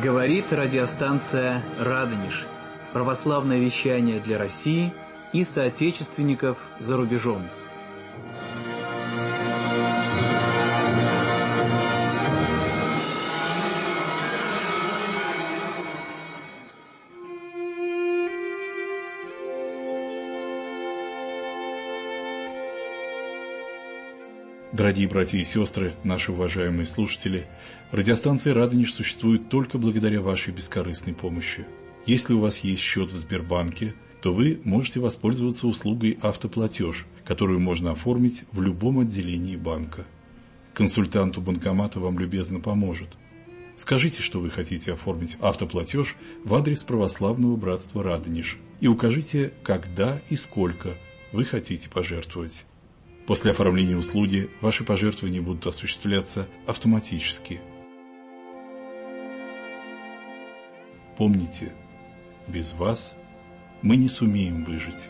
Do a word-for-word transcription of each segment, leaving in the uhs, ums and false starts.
Говорит радиостанция «Радонеж». Православное вещание для России и соотечественников за рубежом. Дорогие братья и сестры, наши уважаемые слушатели, радиостанция «Радонеж» существует только благодаря вашей бескорыстной помощи. Если у вас есть счет в Сбербанке, то вы можете воспользоваться услугой «Автоплатеж», которую можно оформить в любом отделении банка. Консультант у банкомата вам любезно поможет. Скажите, что вы хотите оформить автоплатеж в адрес Православного братства «Радонеж» и укажите, когда и сколько вы хотите пожертвовать. После оформления услуги ваши пожертвования будут осуществляться автоматически. Помните, без вас мы не сумеем выжить.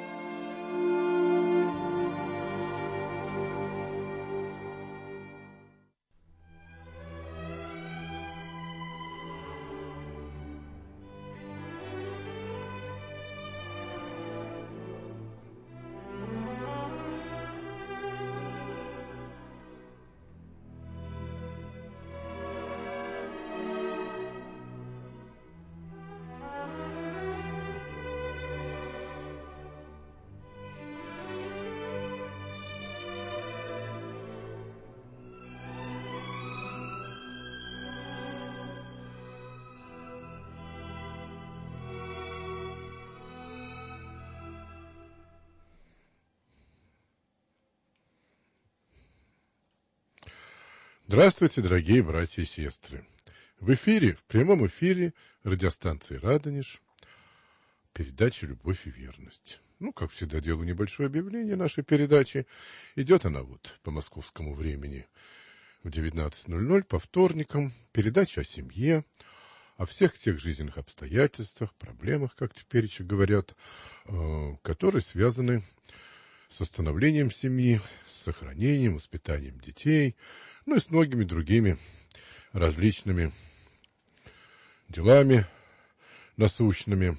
Здравствуйте, дорогие братья и сестры. В эфире, в прямом эфире радиостанции «Радонеж» передача «Любовь и верность». Ну, как всегда, делаю небольшое объявление нашей передачи. Идет она вот по московскому времени в девятнадцать ноль ноль по вторникам. Передача о семье, о всех тех жизненных обстоятельствах, проблемах, как теперь еще говорят, которые связаны с становлением семьи, с сохранением, воспитанием детей, ну и с многими другими различными делами насущными.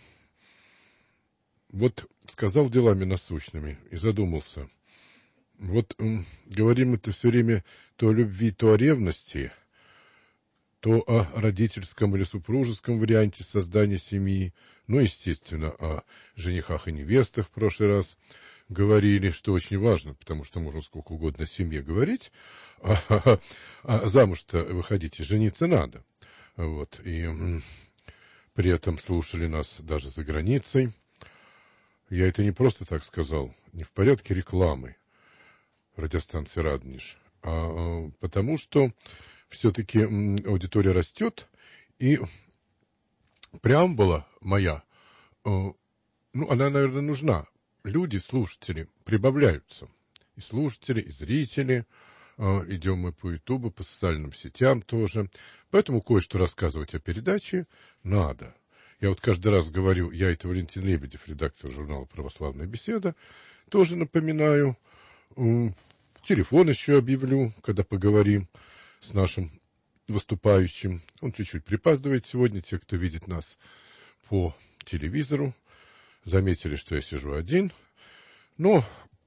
Вот сказал делами насущными и задумался. Вот м, говорим это все время то о любви, то о ревности, то о родительском или супружеском варианте создания семьи, ну, естественно, о женихах и невестах в прошлый раз говорили, что очень важно, потому что можно сколько угодно о семье говорить, а, а, а замуж-то выходить и жениться надо. Вот, и м, при этом слушали нас даже за границей. Я это не просто так сказал, не в порядке рекламы радиостанции «Радонеж», а, а потому что все-таки м, аудитория растет, и преамбула моя, э, ну, она, наверное, нужна. Люди, слушатели, прибавляются. И слушатели, и зрители. Идем мы по Ютубу, по социальным сетям тоже. Поэтому кое-что рассказывать о передаче надо. Я вот каждый раз говорю, я это Валентин Лебедев, редактор журнала «Православная беседа». Тоже напоминаю. Телефон еще объявлю, когда поговорим с нашим выступающим. Он чуть-чуть припаздывает сегодня. Те, кто видит нас по телевизору, заметили, что я сижу один, но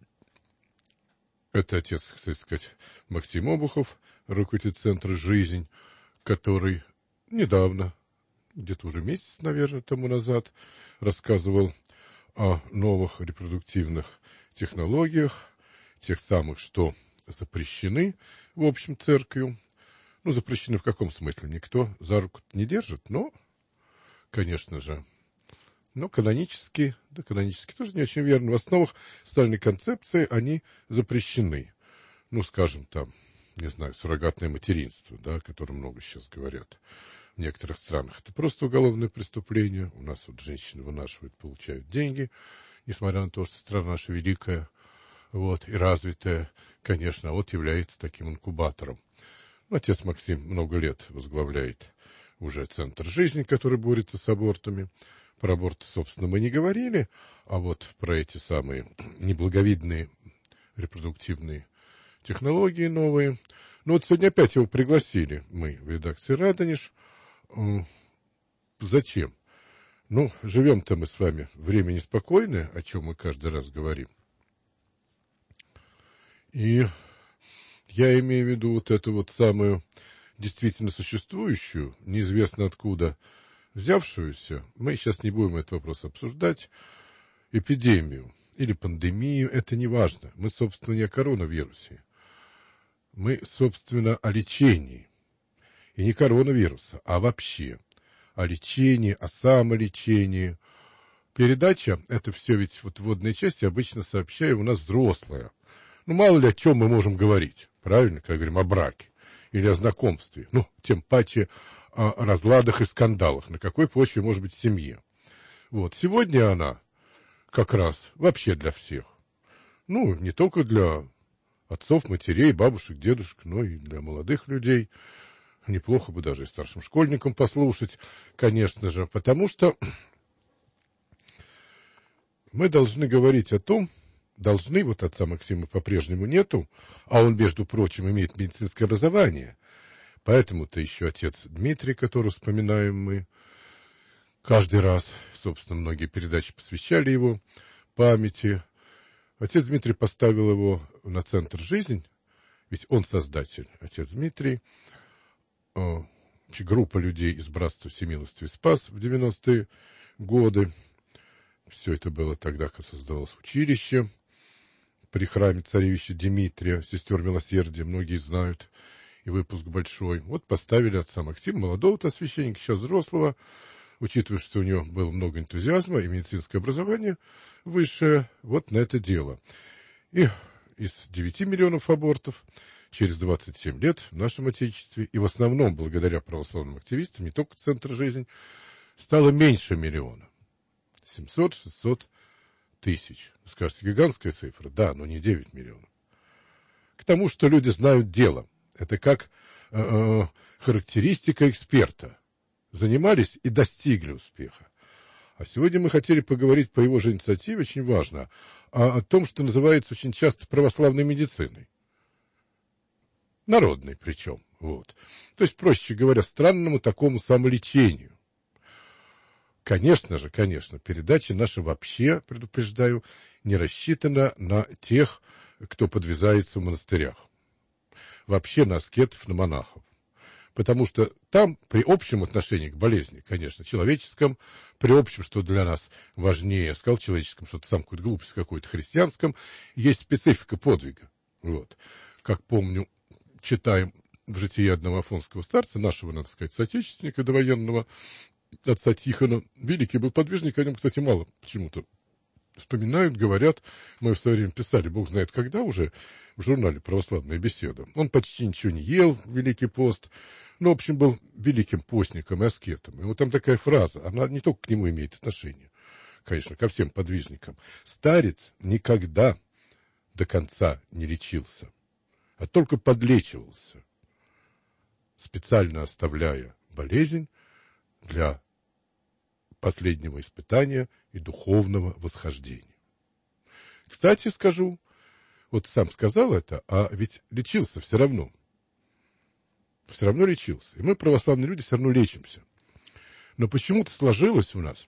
это отец, кстати сказать, Максим Обухов, руководитель центра «Жизнь», который недавно, где-то уже месяц, наверное, тому назад, рассказывал о новых репродуктивных технологиях, тех самых, что запрещены, в общем, церковью. Ну, запрещены в каком смысле? Никто за руку не держит, но, конечно же, Но канонически, да, канонически тоже не очень верно. В основах социальной концепции они запрещены. Ну, скажем, там, не знаю, суррогатное материнство, да, о котором много сейчас говорят в некоторых странах. Это просто уголовное преступление. У нас вот женщины вынашивают, получают деньги, несмотря на то, что страна наша великая, вот, и развитая, конечно, а вот является таким инкубатором. Ну, отец Максим много лет возглавляет уже центр «Жизнь», который борется с абортами. Про аборты, собственно, мы не говорили, а вот про эти самые неблаговидные репродуктивные технологии новые. Ну вот сегодня опять его пригласили мы в редакции «Радонеж». зачем? Ну, живем-то мы с вами время неспокойное, о чем мы каждый раз говорим. И я имею в виду вот эту вот самую действительно существующую, неизвестно откуда взявшуюся, мы сейчас не будем этот вопрос обсуждать, эпидемию или пандемию, это не важно. Мы, собственно, не о коронавирусе. Мы, собственно, о лечении. И не коронавируса, а вообще о лечении, о самолечении. Передача, это все ведь вот в вводной части обычно сообщаю, у нас взрослая. Ну, мало ли о чем мы можем говорить, правильно, когда говорим о браке или о знакомстве. Ну, тем паче о разладах и скандалах, на какой почве может быть в семье. Вот, сегодня она как раз вообще для всех. Ну, не только для отцов, матерей, бабушек, дедушек, но и для молодых людей. Неплохо бы даже и старшим школьникам послушать, конечно же, потому что мы должны говорить о том, должны, вот отца Максима по-прежнему нету, а он, между прочим, имеет медицинское образование, поэтому-то еще отец Дмитрий, который вспоминаем мы каждый раз, собственно, многие передачи посвящали его памяти. Отец Дмитрий поставил его на центр жизни, ведь он создатель, отец Дмитрий. Группа людей из Братства Всемилостивый Спас в девяностые годы. Все это было тогда, когда создавалось училище при храме царевича Дмитрия, сестер Милосердия, многие знают, и выпуск большой. Вот поставили отца Максима, молодого-то священника, сейчас взрослого, учитывая, что у него было много энтузиазма и медицинское образование высшее, вот на это дело. И из девяти миллионов абортов через двадцать семь лет в нашем Отечестве, и в основном благодаря православным активистам, не только Центр жизни, стало меньше миллиона. семьсот-шестьсот тысяч. Скажете, гигантская цифра? Да, но не девять миллионов. К тому, что люди знают дело. Это как э, характеристика эксперта. Занимались и достигли успеха. А сегодня мы хотели поговорить по его же инициативе, очень важно, о, о том, что называется очень часто православной медициной. Народной причем. Вот. То есть, проще говоря, странному такому самолечению. Конечно же, конечно, передача наша вообще, предупреждаю, не рассчитана на тех, кто подвязается в монастырях. Вообще на аскетов, на монахов. Потому что там при общем отношении к болезни, конечно, человеческом, при общем, что для нас важнее, я сказал человеческом, что-то сам какую-то глупость какой-то христианском, есть специфика подвига. Вот. Как помню, читаем в житии одного афонского старца, нашего, надо сказать, соотечественника довоенного, отца Тихона. Великий был подвижник, о нем, кстати, мало почему-то вспоминают, говорят. Мы в свое время писали, бог знает когда уже, в журнале «Православная беседа». Он почти ничего не ел, Великий пост, но, в общем, был великим постником и аскетом. И вот там такая фраза, она не только к нему имеет отношение, конечно, ко всем подвижникам. Старец никогда до конца не лечился, а только подлечивался, специально оставляя болезнь для последнего испытания и духовного восхождения. Кстати, скажу, вот сам сказал это, а ведь лечился все равно. Все равно лечился. И мы, православные люди, все равно лечимся. Но почему-то сложилось у нас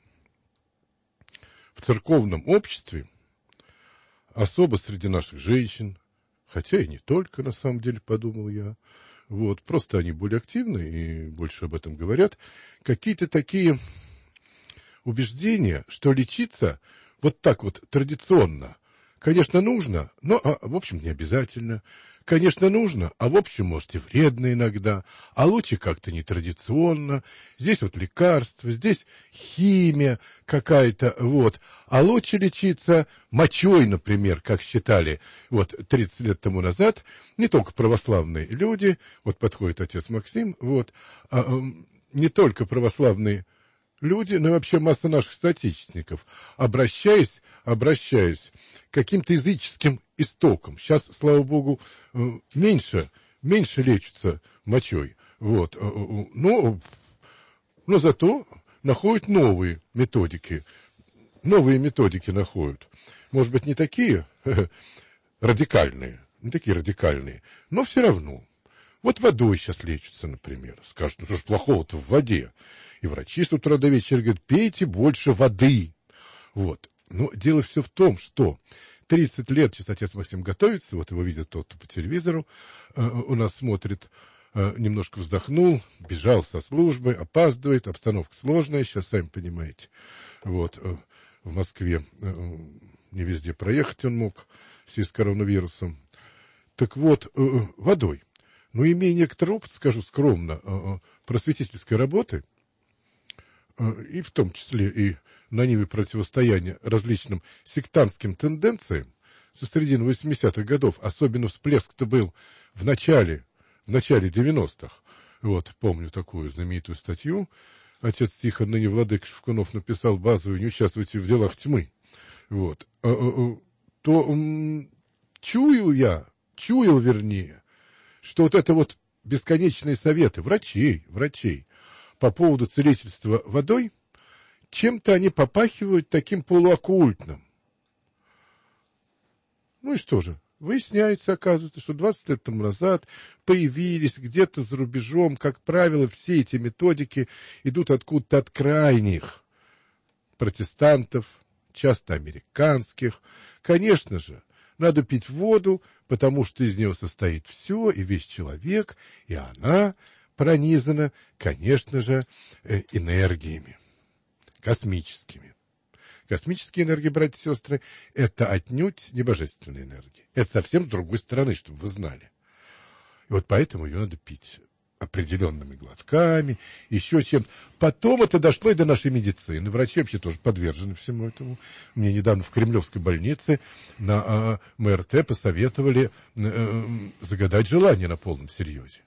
в церковном обществе, особо среди наших женщин, хотя и не только, на самом деле, подумал я, вот, просто они более активны и больше об этом говорят, какие-то такие убеждения, что лечиться вот так вот традиционно, конечно, нужно, но, а, в общем, не обязательно. Конечно, нужно, а в общем, может, и вредно иногда, а лучше как-то нетрадиционно. Здесь вот лекарства, здесь химия какая-то, вот. А лучше лечиться мочой, например, как считали вот тридцать лет тому назад, не только православные люди, вот подходит отец Максим, вот, а, а, не только православные люди, но и вообще масса наших соотечественников, обращаясь, обращаясь к каким-то языческим истокам. Сейчас, слава богу, меньше, меньше лечатся мочой. Вот. Но, но зато находят новые методики. Новые методики находят. Может быть, не такие радикальные, не такие радикальные, но все равно. Вот водой сейчас лечатся, например. Скажут, ну что ж плохого-то в воде? И врачи с утра до вечера говорят, пейте больше воды. Вот. Но дело все в том, что тридцать лет сейчас отец Максим готовится, вот его видит тот, кто по телевизору э, у нас смотрит, э, немножко вздохнул, бежал со службы, опаздывает, обстановка сложная, сейчас сами понимаете. Вот. Э, в Москве э, не везде проехать он мог в связи с коронавирусом. Так вот, э, водой. Ну, имея некоторый опыт, скажу скромно, э, просветительской работы, э, и в том числе и на ниве противостояния различным сектантским тенденциям, со середины восьмидесятых годов, особенно всплеск-то был в начале, в начале девяностых. Вот, помню такую знаменитую статью. Отец Тихон, ныне владыка Шевкунов, написал базовую «Не участвуйте в делах тьмы». Вот. То чую я, чуял вернее, что вот это вот бесконечные советы врачей, врачей по поводу целительства водой, чем-то они попахивают таким полуоккультным. Ну и что же? Выясняется, оказывается, что двадцать лет тому назад появились где-то за рубежом, как правило, все эти методики идут откуда-то от крайних протестантов, часто американских. Конечно же, надо пить воду, потому что из нее состоит все, и весь человек, и она пронизана, конечно же, энергиями космическими. Космические энергии, братья и сестры, это отнюдь не божественные энергии. Это совсем с другой стороны, чтобы вы знали. И вот поэтому ее надо пить определенными глотками, еще чем-то. Потом это дошло и до нашей медицины. Врачи вообще тоже подвержены всему этому. Мне недавно в Кремлевской больнице на а, МРТ посоветовали а, загадать желание на полном серьезе.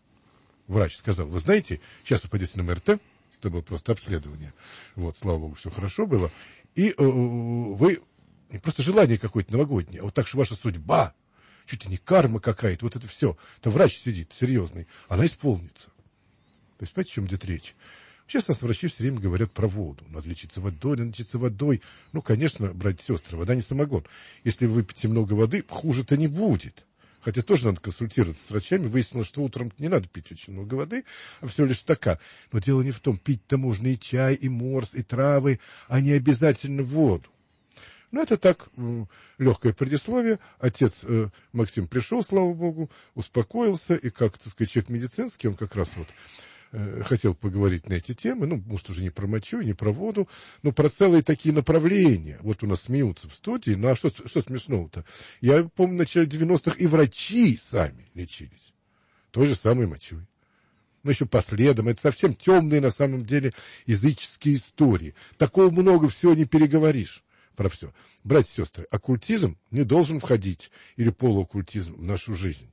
Врач сказал, вы знаете, сейчас вы пойдете на МРТ, это было просто обследование. Вот, слава богу, все хорошо было. И э, вы, не просто желание какое-то новогоднее, а вот так, что ваша судьба, чуть ли не карма какая-то, вот это все. Это врач сидит серьезный, она исполнится. То есть, понимаете, о чем идет речь? Сейчас нас врачи все время говорят про воду. Надо лечиться водой, надо лечиться водой. Ну, конечно, братья и сестры, вода не самогон. Если вы выпьете много воды, хуже-то не будет. Хотя тоже надо консультироваться с врачами. Выяснилось, что утром не надо пить очень много воды, а всего лишь стакан. Но дело не в том. Пить-то можно и чай, и морс, и травы, а не обязательно воду. Ну, это так, легкое предисловие. Отец э, Максим пришел, слава богу, успокоился. И как, так сказать, человек медицинский, он как раз вот э, хотел поговорить на эти темы. Ну, может, уже не про мочу, не про воду, но про целые такие направления. Вот у нас смеются в студии. Ну, а что, что смешного-то? Я помню, в начале девяностых и врачи сами лечились той же самой мочой. Ну, еще по следам. Это совсем темные, на самом деле, языческие истории. Такого много всего не переговоришь. Про все. Братья и сестры, оккультизм не должен входить, или полуоккультизм, в нашу жизнь.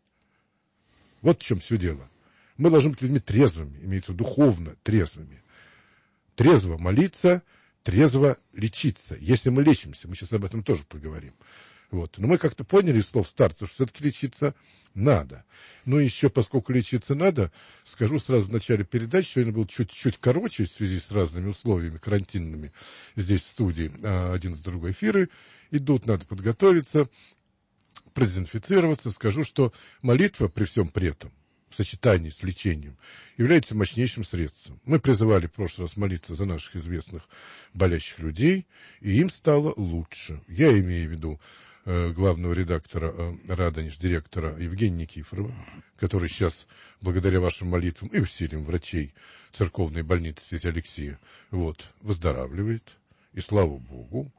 Вот в чем все дело. Мы должны быть людьми трезвыми, имеется в виду духовно трезвыми. Трезво молиться, трезво лечиться. Если мы лечимся, мы сейчас об этом тоже поговорим. Вот. Но мы как-то поняли из слов старцев, что все-таки лечиться надо. Ну, еще, поскольку лечиться надо, скажу сразу в начале передачи, сегодня был чуть-чуть короче в связи с разными условиями карантинными здесь в студии. Один с другой эфиры идут, надо подготовиться, продезинфицироваться. Скажу, что молитва при всем при этом, в сочетании с лечением, является мощнейшим средством. Мы призывали в прошлый раз молиться за наших известных болящих людей, и им стало лучше. Я имею в виду главного редактора «Радонеж», директора Евгения Никифорова, который сейчас, благодаря вашим молитвам и усилиям врачей церковной больницы Святого Алексея, вот, выздоравливает, и слава Богу.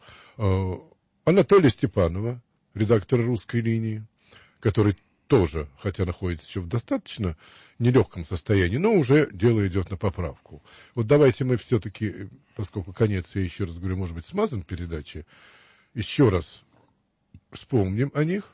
Анатолия Степанова, редактора «Русской линии», который тоже, хотя находится еще в достаточно нелегком состоянии, но уже дело идет на поправку. Вот давайте мы все-таки, поскольку конец, я еще раз говорю, может быть, смазан передачи, еще раз вспомним о них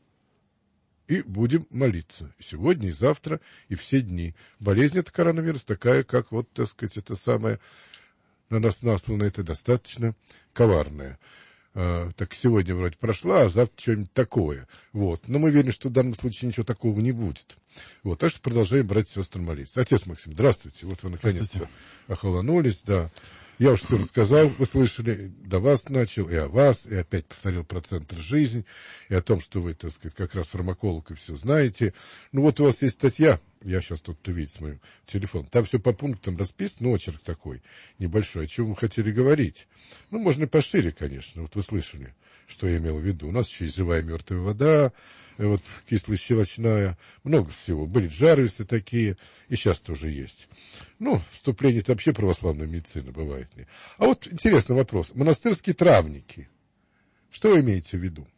и будем молиться. И сегодня, и завтра, и все дни. Болезнь это коронавирус такая, как вот, так сказать, это самое на нас наслано, это достаточно коварное. А, так сегодня вроде прошла, а завтра что-нибудь такое. Вот. Но мы верим, что в данном случае ничего такого не будет. Вот. Так что продолжаем, братья и сестры, молиться. Отец Максим, здравствуйте. Вот вы наконец-то охолонулись, да. Я уж все рассказал, вы слышали, до вас начал, и о вас, и опять повторил про центр жизни, и о том, что вы, так сказать, как раз фармаколог и все знаете. Ну вот у вас есть статья, я сейчас тут увидеть мой телефон, там все по пунктам расписано, очерк такой небольшой, о чем вы хотели говорить. Ну, можно пошире, конечно, вот вы слышали, что я имел в виду. У нас еще есть живая мертвая вода, вот кисло-щелочная, много всего. Были джарвисы такие, и сейчас тоже есть. Ну, вступление — это вообще православная медицина, бывает ли. А вот интересный вопрос. Монастырские травники. Что вы имеете в виду?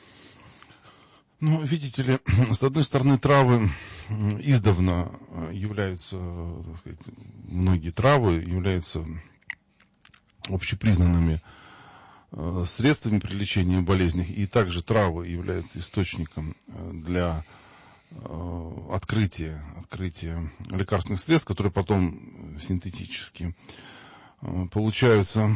Ну, видите ли, с одной стороны, травы издавна являются, так сказать, многие травы являются общепризнанными средствами при лечении болезней, и также травы являются источником для открытия, открытия лекарственных средств, которые потом синтетически получаются.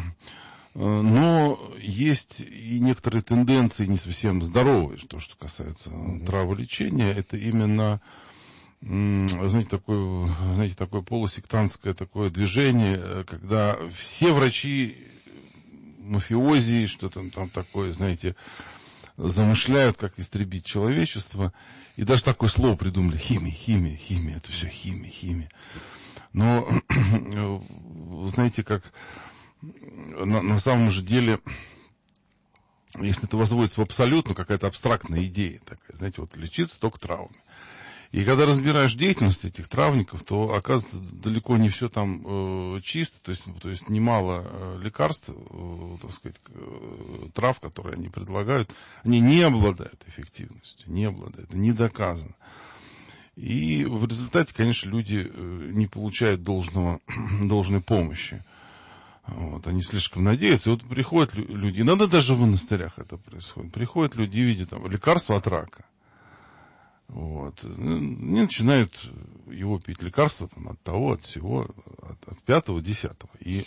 Но есть и некоторые тенденции не совсем здоровые, то, что касается mm-hmm. траволечения. Это именно, знаете, такое, знаете, такое полусектантское такое движение, когда все врачи мафиози, что-то там такое, знаете, замышляют, как истребить человечество. И даже такое слово придумали: химия, химия, химия. Это все химия, химия. Но, знаете, как... На, на самом же деле, если это возводится в абсолютно, какая-то абстрактная идея такая, знаете, вот лечиться только травами. И когда разбираешь деятельность этих травников, то оказывается далеко не все там э, чисто, то есть, то есть немало э, лекарств, э, так сказать, э, трав, которые они предлагают, они не обладают эффективностью, не обладают, это не доказано. И в результате, конечно, люди э, не получают должного, должной помощи. Вот, они слишком надеются. И вот приходят люди, иногда даже в монастырях это происходит. Приходят люди, видят там лекарство от рака. Вот. Они начинают его пить. Лекарства там, от того, от всего, от, от пятого, десятого. И,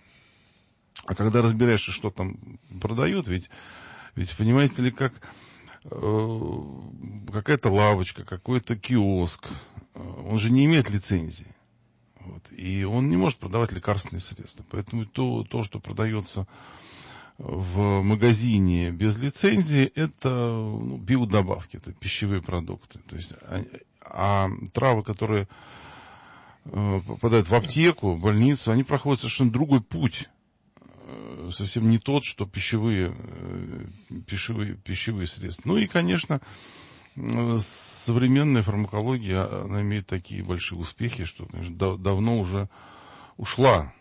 а когда разбираешься, что там продают, ведь, ведь понимаете ли, как э, какая-то лавочка, какой-то киоск, он же не имеет лицензии. Вот. И он не может продавать лекарственные средства. Поэтому то, то, что продается в магазине без лицензии, это ну, биодобавки, это пищевые продукты. То есть, а, а травы, которые э, попадают в аптеку, в больницу, они проходят совершенно другой путь. Э, совсем не тот, что пищевые, э, пищевые, пищевые средства. Ну и, конечно... современная фармакология, она имеет такие большие успехи, что, конечно, дав- давно уже ушла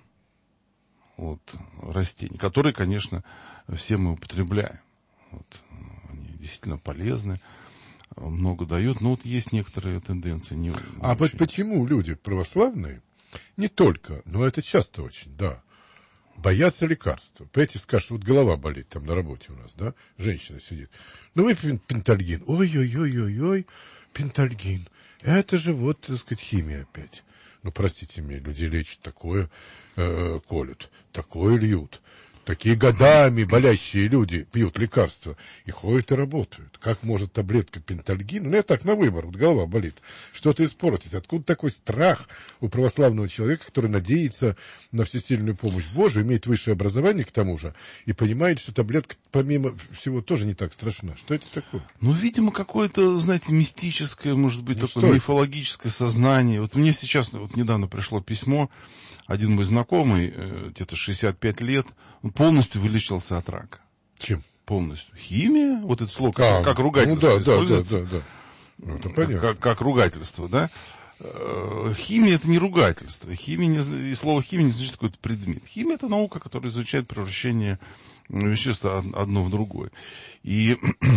от растений, которые, конечно, все мы употребляем. Вот. Они действительно полезны, много дают, но вот есть некоторые тенденции. Не, не а очень. Почему люди православные, не только, но это часто очень, да, боятся лекарства? Понимаете, скажешь, вот голова болит там на работе у нас, да, женщина сидит. Ну, выпьем пентальгин. Ой-ой-ой-ой-ой, пентальгин. Это же вот, так сказать, химия опять. Ну, простите меня, люди лечат такое, э, колют, такое льют. Такие годами болящие люди пьют лекарства и ходят и работают. Как может таблетка пентальгина, ну, я так на выбор, вот голова болит, что-то испортить? Откуда такой страх у православного человека, который надеется на всесильную помощь Божию, имеет высшее образование к тому же, и понимает, что таблетка, помимо всего, тоже не так страшна? Что это такое? Ну, видимо, какое-то, знаете, мистическое, может быть, ну, такое мифологическое сознание. Вот мне сейчас, вот недавно пришло письмо. Один мой знакомый, где-то шестьдесят пять лет, он полностью вылечился от рака. Чем? Полностью. Химия, вот это слово, как, а, как ругательство ну, да, используется. Да, да, да, да. Это понятно. Как, как ругательство, да? Химия — это не ругательство. Химия не, и слово химия не значит какой-то предмет. Химия — это наука, которая изучает превращение веществ одно в другое. И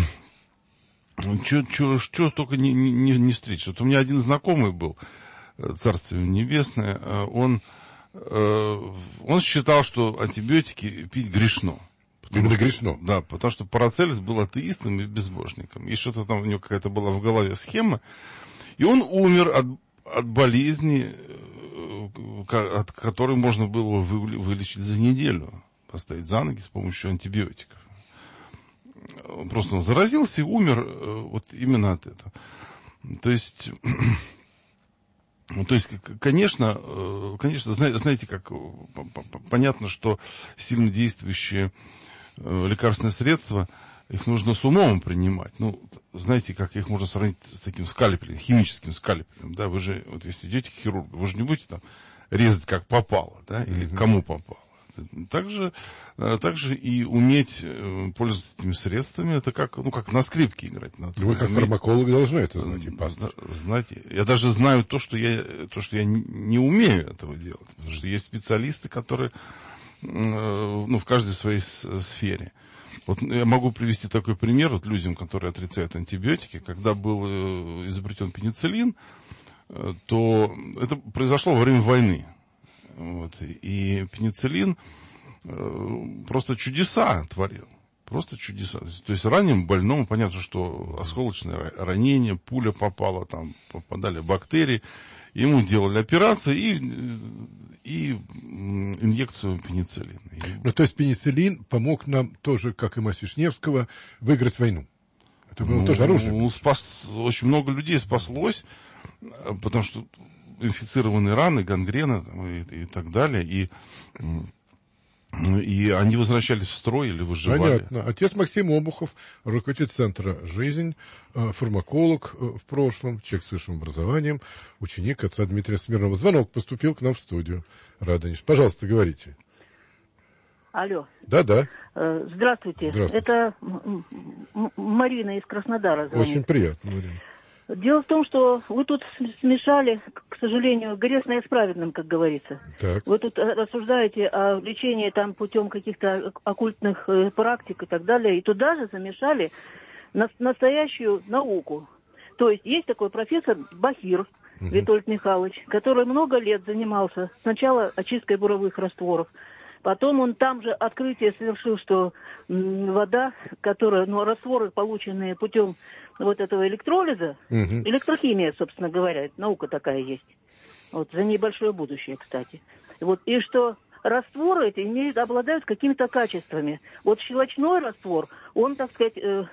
что только не, не, не встретишь. Вот у меня один знакомый был, царствие небесное, он... Он считал, что антибиотики пить грешно. Именно что, грешно? Да, потому что Парацельс был атеистом и безбожником. И что-то там у него какая-то была в голове схема. И он умер от, от болезни, от которой можно было вылечить за неделю. Поставить за ноги с помощью антибиотиков. Просто он заразился и умер вот именно от этого. То есть... Ну, то есть, конечно, конечно, знаете, как понятно, что сильно действующие лекарственные средства их нужно с умом принимать. Ну, знаете, как их можно сравнить с таким скальпелем, химическим скальпелем, да, вы же, вот если идете к хирургу, вы же не будете там резать как попало, да, или mm-hmm. кому попало. Также, также и уметь пользоваться этими средствами, это как, ну, как на скрипке играть. Вы как фармаколог должны это знать, и пастор. Знаете, я даже знаю то, что я, то, что я не умею этого делать, потому что есть специалисты, которые, ну, в каждой своей сфере. Вот я могу привести такой пример вот людям, которые отрицают антибиотики. Когда был изобретен пенициллин, то это произошло во время войны. Вот. И пенициллин э, просто чудеса творил. Просто чудеса. То есть ранним больному, понятно, что осколочное ранение, пуля попала, там попадали бактерии. Ему делали операцию и, и инъекцию пенициллина. Ну, то есть пенициллин помог нам тоже, как и мазь Вишневского, выиграть войну. Это было ну, тоже оружие. Спас, очень много людей спаслось, потому что инфицированные раны, гангрена и, и так далее, и, и они возвращались в строй или выживали. Понятно. Отец Максим Обухов, руководитель центра «Жизнь», фармаколог в прошлом, человек с высшим образованием, ученик отца Дмитрия Смирнова. Звонок поступил к нам в студию. Радонеж. Пожалуйста, говорите. Алло. Да-да. Здравствуйте. Здравствуйте. Это Марина из Краснодара звонит. Очень приятно, Марина. Дело в том, что вы тут смешали, к сожалению, грешное с праведным, как говорится. Так. Вы тут рассуждаете о лечении там путем каких-то оккультных практик и так далее, и туда же замешали настоящую науку. То есть есть такой профессор Бахир угу. Витольд Михайлович, который много лет занимался сначала очисткой буровых растворов. Потом он там же открытие совершил, что вода, которая, ну, растворы, полученные путем вот этого электролиза, угу. электрохимия, собственно говоря, наука такая есть. Вот, за ней большое будущее, кстати. Вот, и что растворы эти имеют, обладают какими-то качествами. Вот щелочной раствор, он, так сказать, э,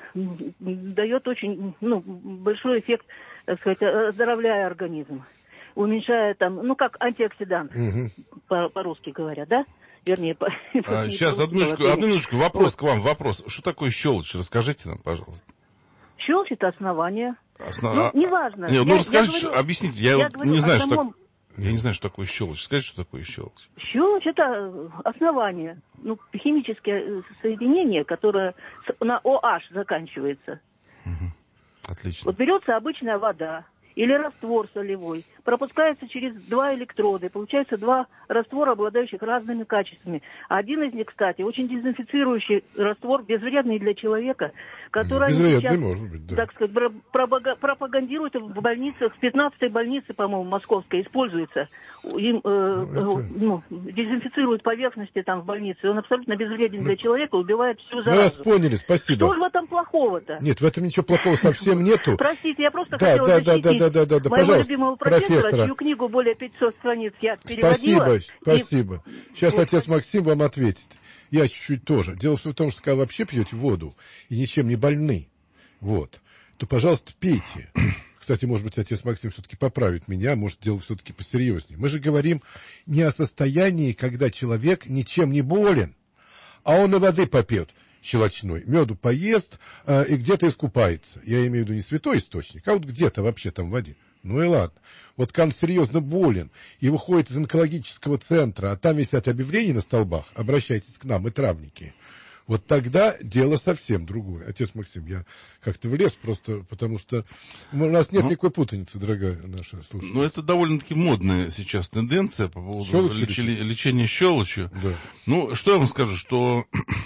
дает очень, ну, большой эффект, так сказать, оздоровляя организм. Уменьшая там, ну, как антиоксидант, угу. по- по-русски говоря, да? Вернее, по, а, сейчас, одну минутку, одну минуточку, вопрос вот. К вам, вопрос. Что такое щелочь? Расскажите нам, пожалуйста. Щелочь — это основание. Основ... Ну, неважно. Нет, ну, я, расскажите, я говорю, объясните. Я, я вот не знаю, самом... что так... я не знаю, что такое щелочь. Скажите, что такое щелочь. Щелочь — это основание. Ну, химическое соединение, которое на OH заканчивается. Угу. Отлично. Вот берется обычная вода или раствор солевой, пропускается через два электрода, получается два раствора, обладающих разными качествами. Один из них, кстати, очень дезинфицирующий раствор, безвредный для человека, который безвредный, может быть, да. так сказать, пропагандируют в больницах, в пятнадцатой больнице, по-моему, московской, используется. Им э, ну, это... ну, дезинфицируют поверхности там в больнице. Он абсолютно безвреден для человека, убивает всю заразу. Мы вас поняли, спасибо. Что же в этом плохого-то? Нет, в этом ничего плохого совсем нету. Простите, я просто да, хотела да, защитить да, да, да, да, да, моего пожалуйста, любимого профессора, профессора, чью книгу более пятисот страниц я переводила. Спасибо, и... спасибо. Сейчас вот. Отец Максим вам ответит. Я чуть-чуть тоже. Дело в том, что когда вы вообще пьете воду и ничем не больны, вот, то, пожалуйста, пейте. Кстати, может быть, отец Максим все-таки поправит меня, может, дело все-таки посерьезнее. Мы же говорим не о состоянии, когда человек ничем не болен, а он и воды попьет щелочной, меду поест э, и где-то искупается. Я имею в виду не святой источник, а вот где-то вообще там в воде. Ну и ладно. Вот когда он серьезно болен и выходит из онкологического центра, а там висят объявления на столбах, обращайтесь к нам, мы травники. Вот тогда дело совсем другое. Отец Максим, я как-то влез просто, потому что у нас нет ну, никакой путаницы, дорогая наша слушательница. Ну, это довольно-таки модная сейчас тенденция по поводу леч... лечения щелочью. Да. Ну, что я вам скажу, что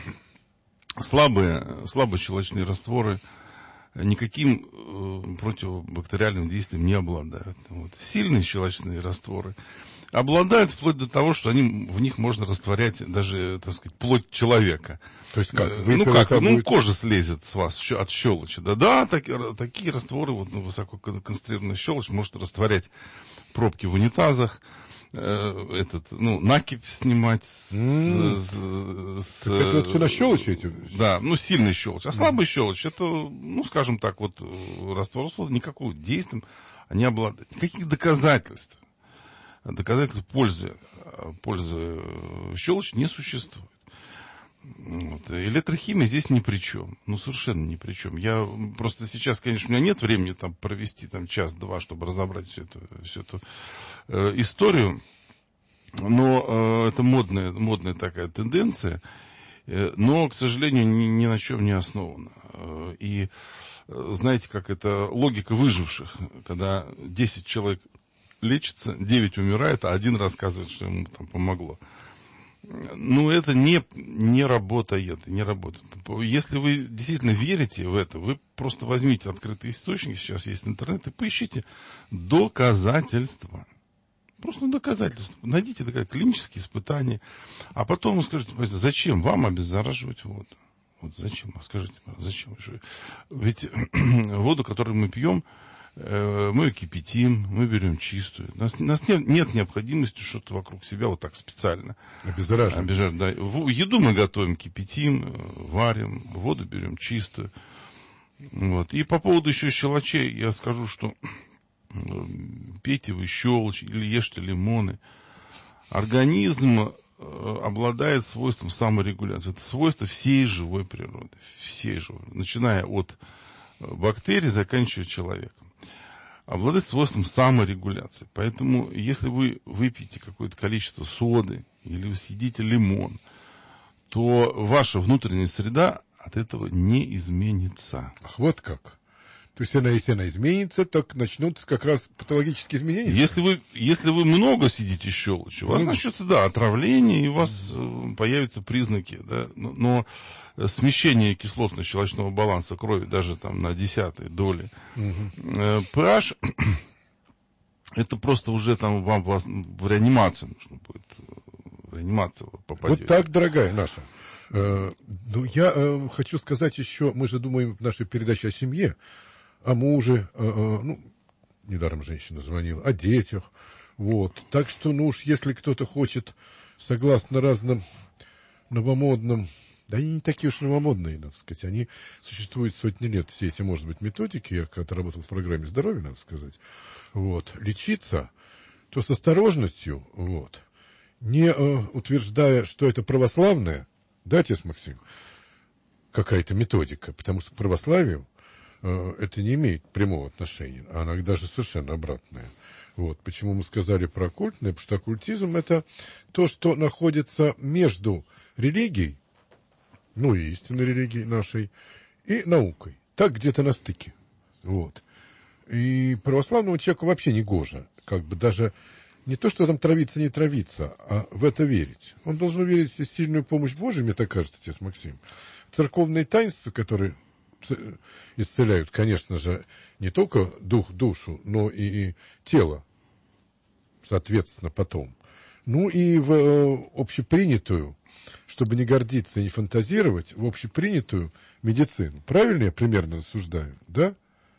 слабые, слабые щелочные растворы никаким э, противобактериальным действием не обладают. Вот. Сильные щелочные растворы обладают вплоть до того, что они, в них можно растворять даже, так сказать, плоть человека. То есть как? Э, ну как, ну будет... кожа слезет с вас от щелочи. Да, да, так, такие растворы, вот, ну, высококонцентрированная щелочь может растворять пробки в унитазах, э, этот, ну, накипь снимать с... Mm. с, с это вот все на щелочи эти? Да, ну, сильная щелочь. А слабая mm. щелочь, это, ну, скажем так, вот, раствор никакого действия не обладает. Никаких доказательств. Доказательств пользы, пользы щелочи не существует. Вот. Электрохимия здесь ни при чем. Ну, совершенно ни при чем. Я просто сейчас, конечно, у меня нет времени там провести там час-два, чтобы разобрать всю эту, всю эту э, историю. Но э, это модная, модная такая тенденция. Э, но, к сожалению, ни, ни на чем не основана. Э, и э, знаете, как это логика выживших, когда десять человек лечится, девять умирает, а один рассказывает, что ему там помогло. Ну, это не, не работает, не работает. Если вы действительно верите в это, вы просто возьмите открытые источники, сейчас есть интернет, и поищите доказательства. Просто доказательства. Найдите такие клинические испытания, а потом вы скажете, зачем вам обеззараживать воду? Вот зачем? Скажите, зачем? Ведь воду, которую мы пьем, мы ее кипятим, мы берем чистую. У нас, у нас нет, нет необходимости что-то вокруг себя вот так специально обеззараживать. обеззараживать. Да. Еду мы готовим, кипятим, варим, воду берем чистую. Вот. И по поводу еще щелочей я скажу, что пейте вы щелочь или ешьте лимоны. Организм обладает свойством саморегуляции. Это свойство всей живой природы. Всей живой. Начиная от бактерий, заканчивая человеком. Обладает свойством саморегуляции. Поэтому, если вы выпьете какое-то количество соды или вы съедите лимон, то ваша внутренняя среда от этого не изменится. Ах, вот как. То есть, она, если она изменится, так начнутся как раз патологические изменения? Если вы, если вы много съедите щелочи, у вас начнется, да, отравление, и у вас э, появятся признаки, да, но, но смещение кислотно-щелочного баланса крови даже там на десятой доли. Угу. Э, pH, это просто уже там вам в реанимацию нужно будет, в реанимацию попадете. Вот так, дорогая наша. Э, ну, я э, хочу сказать еще, мы же думаем в нашей передаче о семье, о муже, э, э, ну, недаром женщина звонила, о детях, вот. Так что, ну уж, если кто-то хочет, согласно разным новомодным, да они не такие уж новомодные, надо сказать, они существуют сотни лет, все эти, может быть, методики, я когда работал в программе здоровья, надо сказать, вот, лечиться, то с осторожностью, вот, не э, утверждая, что это православное, да, отец Максим, какая-то методика, потому что к православию это не имеет прямого отношения, а она даже совершенно обратная. Вот. Почему мы сказали про оккультное? Потому что оккультизм – это то, что находится между религией, ну и истинной религией нашей, и наукой. Так где-то на стыке. Вот. И православному человеку вообще не гоже. Как бы даже не то, что там травиться, не травиться, а в это верить. Он должен верить в сильную помощь Божию, мне так кажется, отец Максим. Церковные таинства, которые исцеляют, конечно же, не только дух, душу, но и, и тело, соответственно, потом. Ну и в э, общепринятую, чтобы не гордиться и не фантазировать, в общепринятую медицину. Правильно я примерно рассуждаю, да?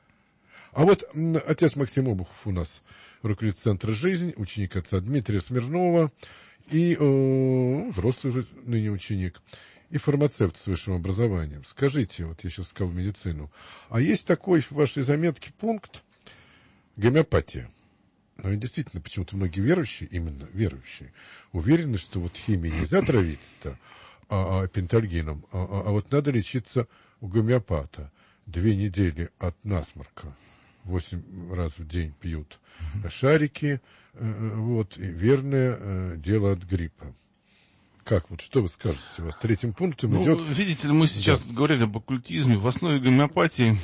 А вот м, отец Максим Обухов у нас руководитель Центра «Жизнь», ученик отца Дмитрия Смирнова и э, взрослый уже ныне ученик. И фармацевт с высшим образованием. Скажите, вот я сейчас сказал медицину, а есть такой в вашей заметке пункт гомеопатия? Ну и действительно, почему-то многие верующие, именно верующие, уверены, что вот химией нельзя травиться-то, а, а пентальгином, а, а, а вот надо лечиться у гомеопата. Две недели от насморка, восемь раз в день пьют шарики, вот, и верное дело от гриппа. Как? Вот что вы скажете? У вас третьим пунктом ну, идет... Видите ли, мы сейчас да. говорили об оккультизме. В основе гомеопатии,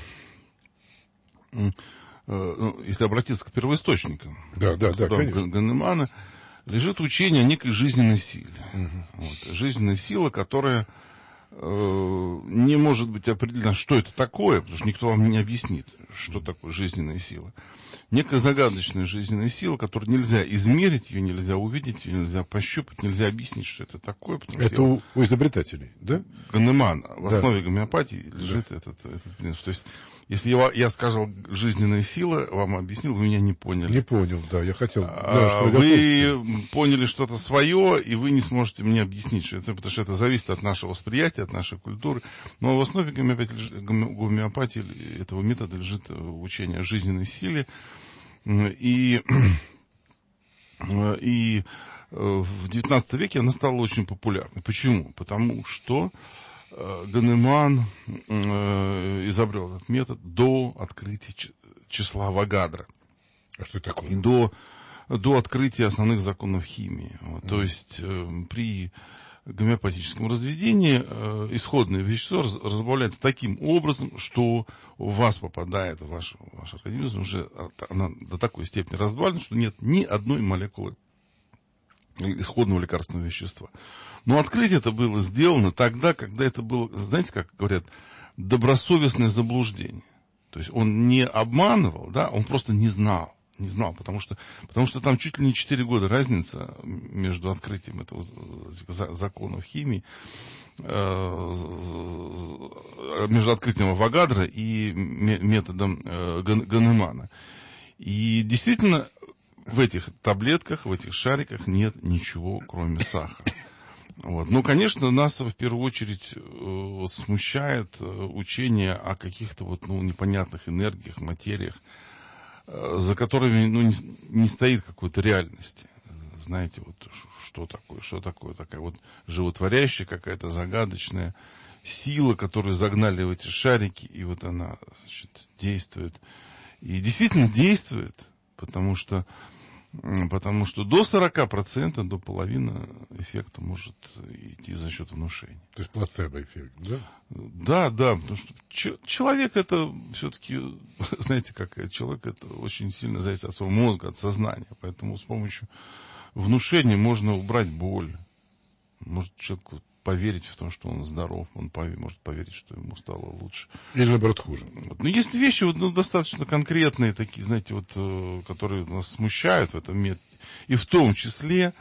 э, ну, если обратиться к первоисточникам, да, да, да, конечно. Ганемана, лежит учение о некой жизненной силе. Угу. Вот, жизненная сила, которая э, не может быть определена, что это такое, потому что никто вам не объяснит, что такое жизненная сила. Некая загадочная жизненная сила, которую нельзя измерить, ее нельзя увидеть, ее нельзя пощупать, нельзя объяснить, что это такое. Это у, у изобретателей, да? Ганеман. В да. основе гомеопатии лежит да. этот, этот принцип. То есть, если я, я сказал жизненная сила, вам объяснил, вы меня не поняли. Не понял, да, я хотел... А, да, вы поняли что-то свое, и вы не сможете мне объяснить, что это, потому что это зависит от нашего восприятия, от нашей культуры. Но в основе гомеопатии, гомеопатии этого метода лежит учение о жизненной силе. И, и в девятнадцатом веке она стала очень популярной. Почему? Потому что Ганеман изобрел этот метод до открытия числа Авогадро. А что такое? И до, до открытия основных законов химии. Вот, mm. То есть э, при гомеопатическом разведении э, исходное вещество раз, разбавляется таким образом, что у вас попадает в ваш, в ваш организм уже она до такой степени разбавлена, что нет ни одной молекулы исходного лекарственного вещества. Но открытие это было сделано тогда, когда это было, знаете, как говорят, добросовестное заблуждение. То есть он не обманывал, да, он просто не знал. Не знал, потому что, потому что там чуть ли не четыре года разница между открытием этого закона химии, между открытием Авогадро и методом Ганемана. И действительно, в этих таблетках, в этих шариках нет ничего, кроме сахара. Вот. Ну, конечно, нас в первую очередь вот, смущает учение о каких-то вот, ну, непонятных энергиях, материях, за которыми ну, не, не стоит какой-то реальности. Знаете, вот что такое, что такое такая вот животворящая какая-то загадочная сила, которую загнали в эти шарики, и вот она, значит, действует. И действительно действует, потому что, потому что до сорока процентов, до половины эффекта может идти за счет внушения. То есть плацебо-эффект, да? Да, да, потому что ч- человек это все-таки, знаете, как человек это очень сильно зависит от своего мозга, от сознания, поэтому с помощью внушения можно убрать боль. Может человеку поверить в том, что он здоров, он повер, может поверить, что ему стало лучше. Или, наоборот, хуже. Вот. Но есть вещи вот, ну, достаточно конкретные, такие, знаете, вот, э, которые нас смущают в этом методе. И в том числе,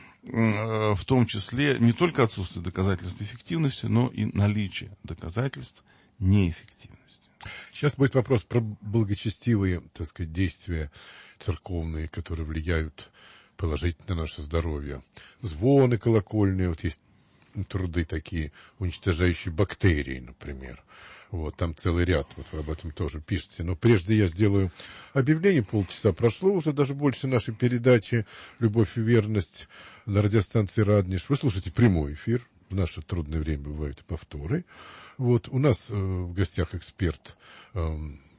э, в том числе не только отсутствие доказательств эффективности, но и наличие доказательств неэффективности. Сейчас будет вопрос про благочестивые, так сказать, действия церковные, которые влияют положительно на наше здоровье. Звоны колокольные, вот есть труды такие, уничтожающие бактерии, например. Вот, там целый ряд, вот вы об этом тоже пишете. Но прежде я сделаю объявление, полчаса прошло уже, даже больше нашей передачи «Любовь и верность» на радиостанции «Радниш». Вы слушаете прямой эфир, в наше трудное время бывают и повторы. Вот, у нас э, в гостях эксперт, э,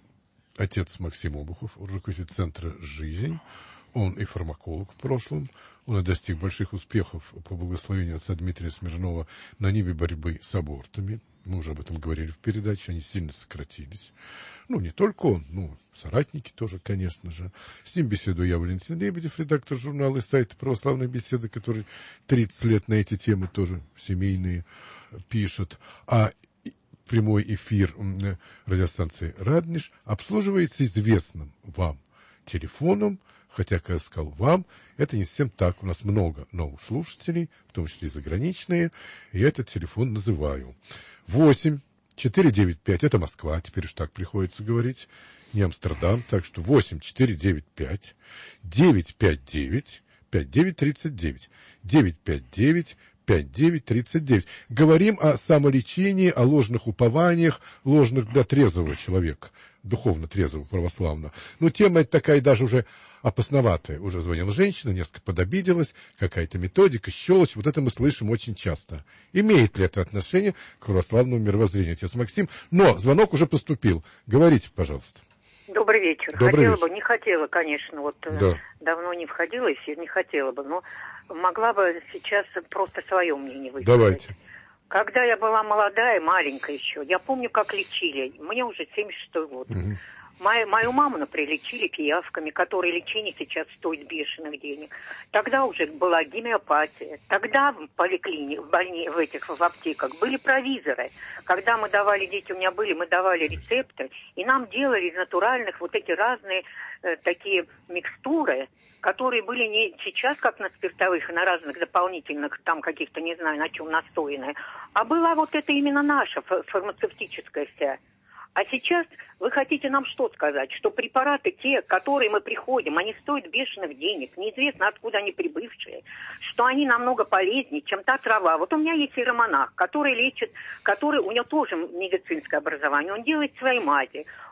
отец Максим Обухов, руководитель Центра «Жизнь». Он и фармаколог в прошлом. Он и достиг больших успехов по благословению отца Дмитрия Смирнова на ниве борьбы с абортами. Мы уже об этом говорили в передаче, они сильно сократились. Ну, не только он, ну, соратники тоже, конечно же. С ним беседую я, Валентин Лебедев, редактор журнала и сайта «Православная беседа», который тридцать лет на эти темы тоже семейные пишет. А прямой эфир радиостанции «Радниш» обслуживается известным вам телефоном. Хотя, как я сказал вам, это не совсем так. У нас много новых слушателей, в том числе и заграничные. И я этот телефон называю. восемь четыре девять пять, это Москва, теперь уж так приходится говорить, не Амстердам. Так что восемь четыре девять пять девять пять девять пять девять тридцать девять. девять пять девять пять девять тридцать девять. Говорим о самолечении, о ложных упованиях, ложных для трезвого человека, духовно трезвого, православного. Но тема эта такая даже уже опасноватая. Уже звонила женщина, несколько подобиделась, какая-то методика, щелочь. Вот это мы слышим очень часто. Имеет ли это отношение к православному мировоззрению, отец Максим? Но звонок уже поступил. Говорите, пожалуйста. Добрый вечер. Добрый хотела вечер. бы, не хотела, конечно, вот Да. давно не входила в эфир, не хотела бы, но могла бы сейчас просто свое мнение высказать. Давайте. Когда я была молодая, маленькая еще, я помню, как лечили. Мне уже семьдесят шестой год. Угу. Мою, мою маму, например, лечили пиявками, которые лечение сейчас стоит бешеных денег. Тогда уже была гомеопатия. Тогда в поликлинике, в, больни, в этих в аптеках были провизоры. Когда мы давали, дети у меня были, мы давали рецепты, и нам делали из натуральных вот эти разные э, такие микстуры, которые были не сейчас, как на спиртовых и на разных дополнительных, там каких-то, не знаю, на чем настоянные, а была вот это именно наша фармацевтическая вся. А сейчас вы хотите нам что сказать? Что препараты те, которые мы приходим, они стоят бешеных денег, неизвестно откуда они прибывшие, что они намного полезнее, чем та трава. Вот у меня есть иеромонах, который лечит, который, у него тоже медицинское образование, он делает свои мази.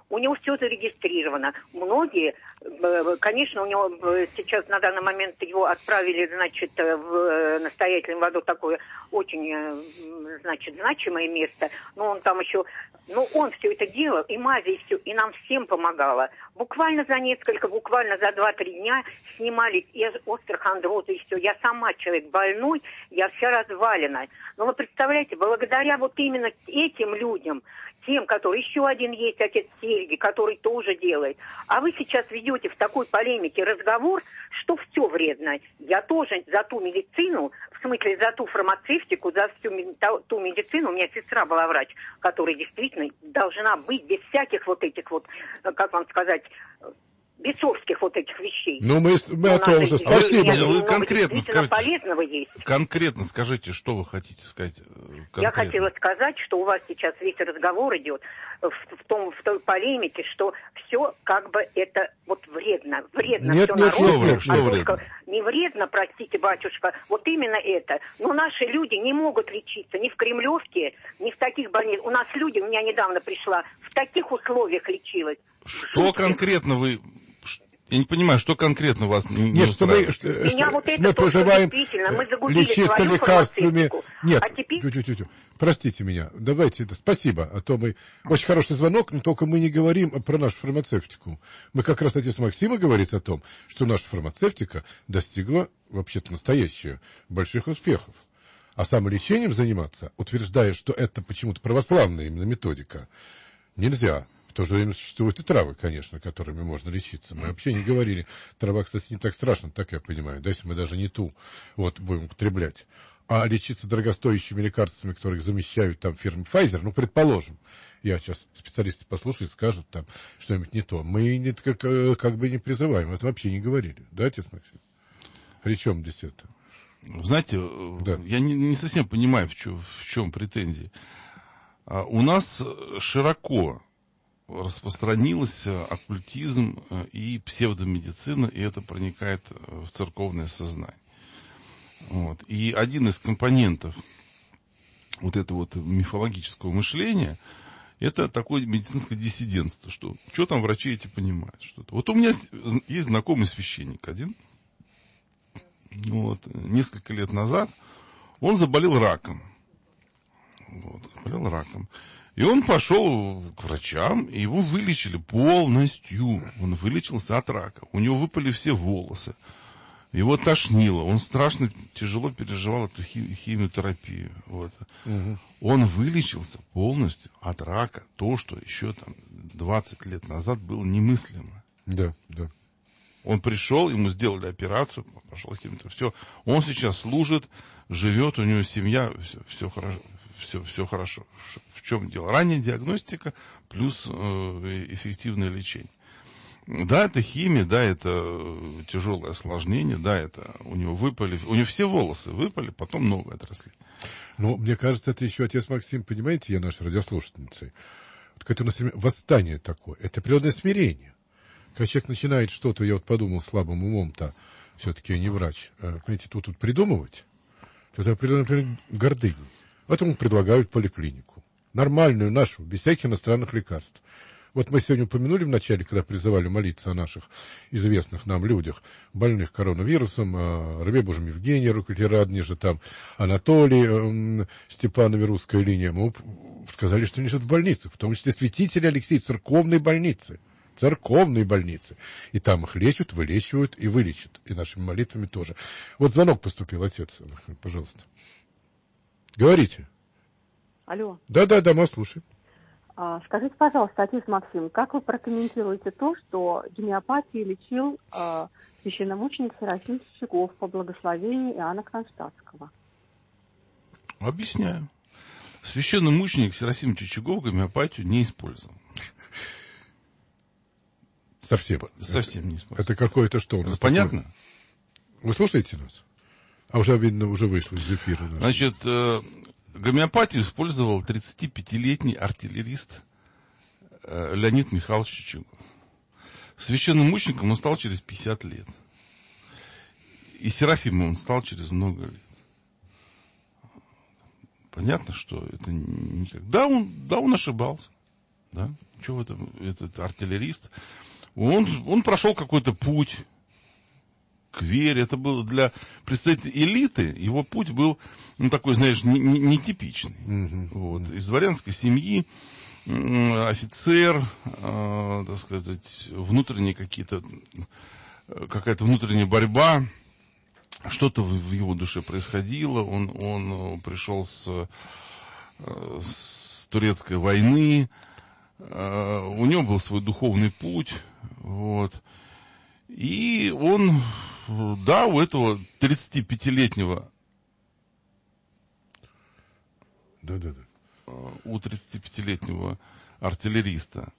у него все зарегистрировано. Многие, конечно, у него сейчас на данный момент его отправили, значит, в настоятельную воду, такое очень, значит, значимое место, но он там еще, ну, он все это делал, и мази, и все, и нам всем помогало. Буквально за несколько, буквально за два-три дня снимались и остеохондрозы, и все. Я сама человек больной, я вся развалена. Но вы представляете, благодаря вот именно этим людям, тем, которые, еще один есть отец Сергий, который тоже делает. А вы сейчас ведете в такой полемике разговор, что все вредно. Я тоже за ту медицину, в смысле за ту фармацевтику, за всю ту медицину, у меня сестра была врач, которая действительно должна быть без всяких вот этих вот, как вам сказать, бесовских вот этих вещей. Ну, мы, мы о том же. Спасибо. Вы, вы конкретно скажите, полезного есть. Конкретно скажите, что вы хотите сказать. Конкретно. Я хотела сказать, что у вас сейчас весь разговор идет в, в, том, в той полемике, что все как бы это вот вредно. Вредно нет, все нет, народу. Что вредно? Что а вредно? только не вредно, простите, батюшка, вот именно это. Но наши люди не могут лечиться ни в Кремлевке, ни в таких больницах. У нас люди, у меня недавно пришла, в таких условиях лечилась. Что Шутки. конкретно вы... Я не понимаю, что конкретно вас не, Нет, не что мы, устраивает? что, Меня что вот это мы то, что проживаем действительно мы загубили лечиться свою лекарствами. фармацевтику. Нет, А теперь... тю, тю, тю, тю. Простите меня, давайте, это, спасибо, а то мы... Очень хороший звонок, но только мы не говорим про нашу фармацевтику. Мы как раз, отец Максима говорит о том, что наша фармацевтика достигла, вообще-то, настоящих больших успехов. А самолечением заниматься, утверждая, что это почему-то православная именно методика, нельзя. В то же время существуют и травы, конечно, которыми можно лечиться. Мы вообще не говорили. Трава, кстати, не так страшно, так я понимаю. Да, если мы даже не ту вот, будем употреблять. А лечиться дорогостоящими лекарствами, которых замещают там фирмы Pfizer, ну, предположим, я сейчас специалисты послушают, скажут там что-нибудь не то. Мы не, как, как бы не призываем, это вообще не говорили. Да, отец Максим? При чем здесь это? Знаете, Да. я не, не совсем понимаю, в чем, в чем претензии. А у нас широко распространился оккультизм и псевдомедицина, и это проникает в церковное сознание. Вот. И один из компонентов вот этого вот мифологического мышления – это такое медицинское диссидентство, что что там врачи эти понимают. Что-то. Вот у меня есть знакомый священник один, вот, несколько лет назад он заболел раком. Вот, заболел раком. И он пошел к врачам, и его вылечили полностью. Он вылечился от рака. У него выпали все волосы. Его тошнило. Он страшно тяжело переживал эту хи- химиотерапию. Вот. Угу. Он вылечился полностью от рака. То, что еще там двадцать лет назад было немыслимо. Да, да. Он пришел, ему сделали операцию, пошел химиотерапию. Все. Он сейчас служит, живет, у него семья, все, все хорошо. Все, все хорошо. В чем дело? Ранняя диагностика плюс э, эффективное лечение. Да, это химия, да, это тяжелое осложнение, да, это у него выпали, у него все волосы выпали, потом новые отросли. Ну, мне кажется, это еще, отец Максим, понимаете, я наша радиослушательница, вот это у нас восстание такое, это природное смирение. Когда человек начинает что-то, я вот подумал слабым умом-то, все-таки я не врач, понимаете, тут, тут придумывать, то это определенно, например, гордыня. Поэтому предлагают поликлинику. Нормальную нашу, без всяких иностранных лекарств. Вот мы сегодня упомянули в начале, когда призывали молиться о наших известных нам людях, больных коронавирусом, о рабе Божьем Евгении, руководителе Радонежа, там Анатолий, э, Степанове, русская линия. Мы сказали, что они живут в больницах, в том числе святители Алексей, церковной больницы. Церковные больницы. И там их лечат, вылечивают и вылечат. И нашими молитвами тоже. Вот звонок поступил, отец, пожалуйста. Говорите. Алло. Да-да-да, мы слушаем. А, скажите, пожалуйста, отец Максим, как вы прокомментируете то, что гомеопатией лечил а, священномученик Серафим Чичагов по благословению Иоанна Кронштадтского? Объясняю. Священномученик Серафим Чичагов гомеопатию не использовал. Совсем. Совсем не использовал. Это какое-то что у нас? Это понятно? Такое? Вы слушаете нас? А уже, видно, уже вышло из эфира. Значит, э, гомеопатию использовал тридцатипятилетний артиллерист э, Леонид Михайлович Чичагов. Священным мучеником он стал через пятьдесят лет. И Серафимом он стал через много лет. Понятно, что это никак... Да, он, да, он ошибался. Да? Чего это, этот артиллерист? Он, он прошел какой-то путь к вере. Это было для представителей элиты. Его путь был, ну, такой, знаешь, нетипичный. Не, не mm-hmm. вот. Из дворянской семьи офицер, э, так сказать, внутренние какие-то, какая-то внутренняя борьба. Что-то в его душе происходило. Он, он пришел с, с турецкой войны. У него был свой духовный путь. Вот. И он, да, у этого тридцатипятилетнего Да-да-да. у тридцатипятилетнего артиллериста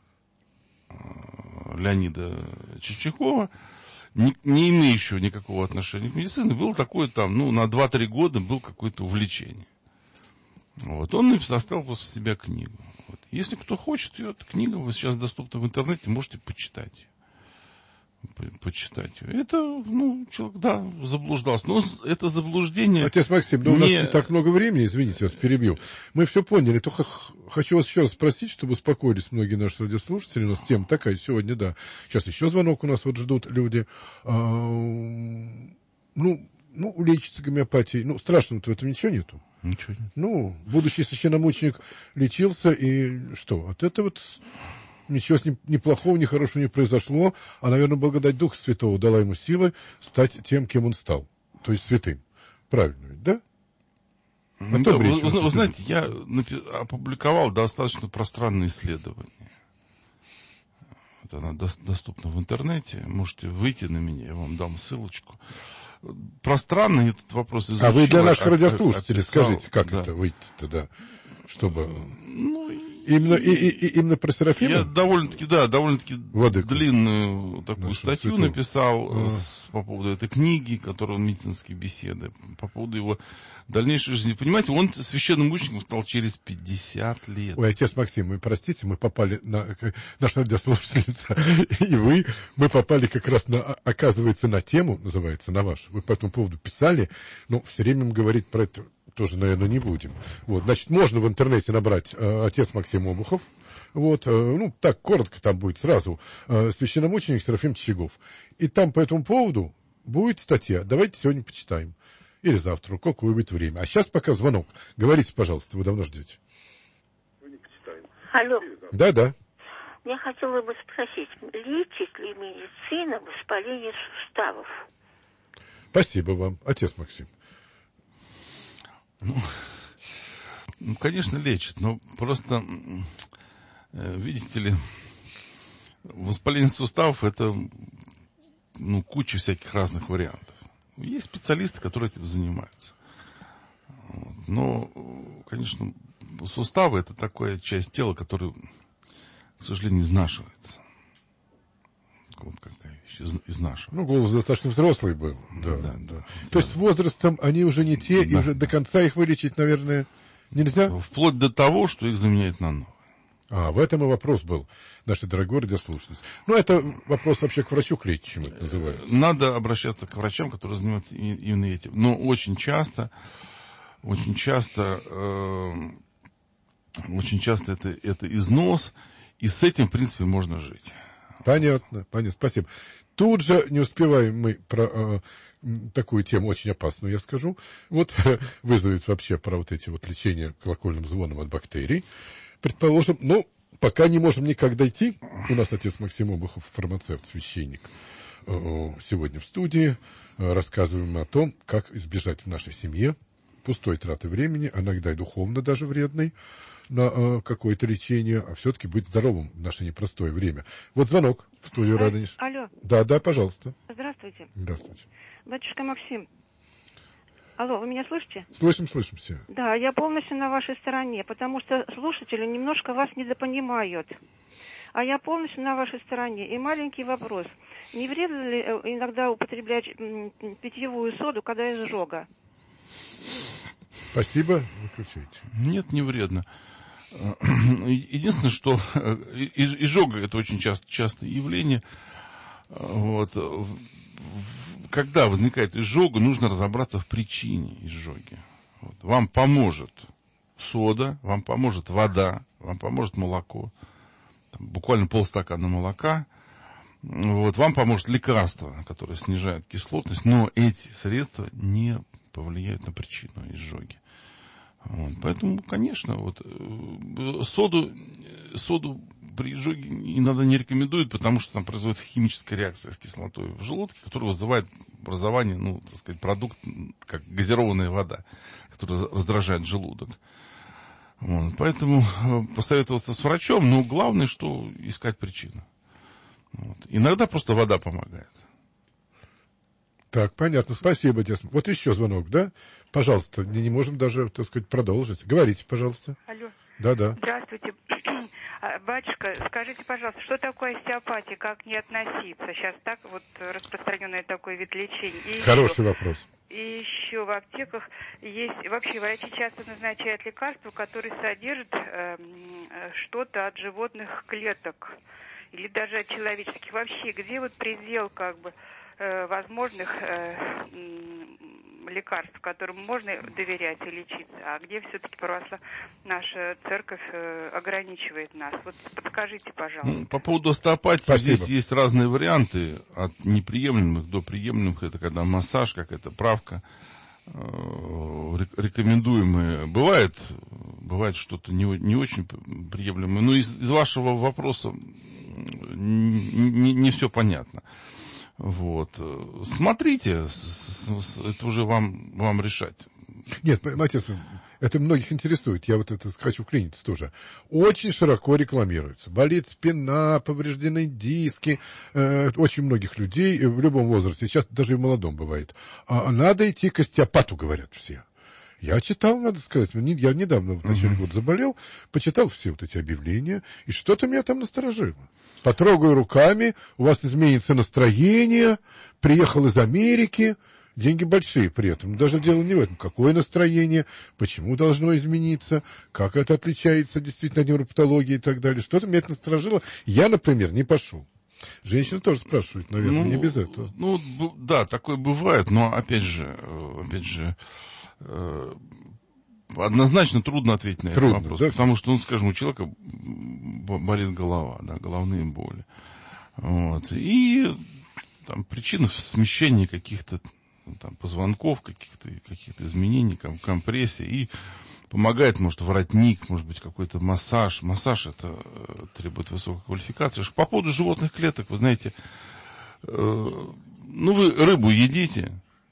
Леонида Чичикова, не, не имеющего никакого отношения к медицине, было такое там, ну, на два-три года было какое-то увлечение. Вот. Он написал, оставил после себя книгу. Вот. Если кто хочет, ее, эта книга сейчас доступна в интернете, можете почитать ее. Почитать ее. Это, ну, человек, да, заблуждался. Но это заблуждение... Отец Максим, да, не... у нас не так много времени, извините, я вас перебью. Мы все поняли, только хочу вас еще раз спросить, чтобы успокоились многие наши радиослушатели. У нас тема такая сегодня, да. Сейчас еще звонок у нас вот ждут люди. А, ну, ну, лечится гомеопатией. Ну, страшного-то в этом ничего нету. Ничего нет. Ну, будущий священномученик лечился, и что? От этого вот ничего с ним ни плохого, ни хорошего не произошло, а, наверное, благодать Духа Святого дала ему силы стать тем, кем он стал, то есть святым. Правильно ведь, да? Ну, да, вы, вы, вы знаете, я опубликовал достаточно пространное исследование. Вот она доступна в интернете, можете выйти на меня, я вам дам ссылочку. Пространный этот вопрос изучил. А вы для наших радиослушателей описал, скажите, как да. это выйти-то, да, чтобы... Ну, именно, и, и, и, именно про Серафима? Я довольно-таки, да, довольно-таки Владыку. длинную такую Нашу статью святую. написал А. с, по поводу этой книги, которая медицинские беседы, по поводу его дальнейшей жизни. Понимаете, он священным мучеником стал через пятьдесят лет. Ой, отец Максим, вы простите, мы попали на... Наша радиослушательница и вы, мы попали как раз на, оказывается, на тему, называется, на вашу. Вы по этому поводу писали, но все время говорить про это тоже, наверное, не будем. Вот, значит, можно в интернете набрать э, отец Максим Обухов. Вот, э, ну, так, коротко там будет сразу. Э, священномученик Серафим Чичигов. И там по этому поводу будет статья. Давайте сегодня почитаем. Или завтра, какое будет время. А сейчас пока звонок. Говорите, пожалуйста, вы давно ждете. Алло. Да, да. Я хотела бы спросить, лечит ли медицина воспаление суставов? Спасибо вам, отец Максим. Ну, ну, конечно, лечит, но просто, э, видите ли, воспаление суставов – это, ну, куча всяких разных вариантов. Есть специалисты, которые этим занимаются. Вот. Но, конечно, суставы – это такая часть тела, которая, к сожалению, изнашивается. Вот какая вещь, из, изнашивается. Ну, голос достаточно взрослый был. Да, да, да. да. То есть с возрастом они уже не те, да. И уже до конца их вылечить, наверное, нельзя? Вплоть до того, что их заменяют на новые. А, в этом и вопрос был, наши дорогие радиослушатели. Ну, это вопрос вообще к врачу, к лечащему это называется. Надо обращаться к врачам, которые занимаются именно этим. Но очень часто, очень часто, э, очень часто это, это износ, и с этим, в принципе, можно жить. Понятно, понятно, спасибо. Тут же не успеваем мы про э, такую тему, очень опасную, я скажу. Вот вызовет вообще про вот эти вот лечения колокольным звоном от бактерий. Предположим, ну, пока не можем никак дойти. У нас отец Максим Обухов, фармацевт, священник, сегодня в студии. Рассказываем о том, как избежать в нашей семье пустой траты времени, а иногда и духовно даже вредной, на какое-то лечение, а все-таки быть здоровым в наше непростое время. Вот звонок в студию Радонеж. Алло. Да, да, пожалуйста. Здравствуйте. Здравствуйте. Батюшка Максим. Алло, вы меня слышите? Слышим, слышим все. Да, я полностью на вашей стороне, потому что слушатели немножко вас недопонимают. А я полностью на вашей стороне. И маленький вопрос. Не вредно ли иногда употреблять питьевую соду, когда изжога? Спасибо. Выключайте. Нет, не вредно. Единственное, что изжога – это очень часто, частое явление. Вот. Когда возникает изжога, нужно разобраться в причине изжоги. Вот. Вам поможет сода, вам поможет вода, вам поможет молоко, там, буквально полстакана молока. Вот, вам поможет лекарство, которое снижает кислотность, но эти средства не повлияют на причину изжоги. Вот, поэтому, конечно, вот, соду, соду при изжоге иногда не рекомендуют, потому что там производится химическая реакция с кислотой в желудке, которая вызывает образование, ну, так сказать, продукт, как газированная вода, которая раздражает желудок. Вот, поэтому посоветоваться с врачом, но главное, что искать причину. Вот. Иногда просто вода помогает. Так, понятно. Спасибо, Дес. Вот еще звонок, да? Пожалуйста, не, не можем даже, так сказать, продолжить. Говорите, пожалуйста. Алло. Да-да. Здравствуйте. Батюшка, скажите, пожалуйста, что такое остеопатия, как не относиться? Сейчас так вот распространенный такой вид лечения. И Хороший еще, вопрос. И еще в аптеках есть, вообще врачи часто назначают лекарства, которые содержат э, что-то от животных клеток или даже от человеческих. Вообще, где вот предел как бы э, возможных э, лекарств, которым можно доверять и лечиться, а где все-таки православ... наша церковь э, ограничивает нас? Вот подскажите, пожалуйста. Ну, по поводу остеопатии, Спасибо. Здесь есть разные варианты, от неприемлемых до приемлемых. Это когда массаж, какая-то правка, э, рекомендуемые. Бывает, бывает что-то не, не очень приемлемое, но из, из вашего вопроса не, не, не все понятно. Вот. Смотрите, это уже вам, вам решать. Нет, отец, это многих интересует. Я вот это хочу вклиниться тоже. Очень широко рекламируется. Болит спина, повреждены диски. Э, очень многих людей в любом возрасте, сейчас даже и в молодом бывает. А надо идти к остеопату, говорят все. Я читал, надо сказать, я недавно в начале года заболел, почитал все вот эти объявления, и что-то меня там насторожило. Потрогаю руками, у вас изменится настроение, приехал из Америки, деньги большие при этом. Но даже дело не в этом. Какое настроение, почему должно измениться, как это отличается действительно от невропатологии и так далее. Что-то меня это насторожило. Я, например, не пошел. Женщины тоже спрашивают, наверное, ну, не без этого. Ну, да, такое бывает, но опять же, опять же, однозначно трудно ответить на трудно, этот вопрос, да? Потому что, ну, скажем, у человека болит голова, да, головные боли. Вот. И там причина смещения каких-то там позвонков, каких-то, каких-то изменений, там, компрессии. И помогает, может, воротник, может быть, какой-то массаж. Массаж это требует высокой квалификации. По поводу животных клеток, вы знаете, э, ну, вы рыбу едите,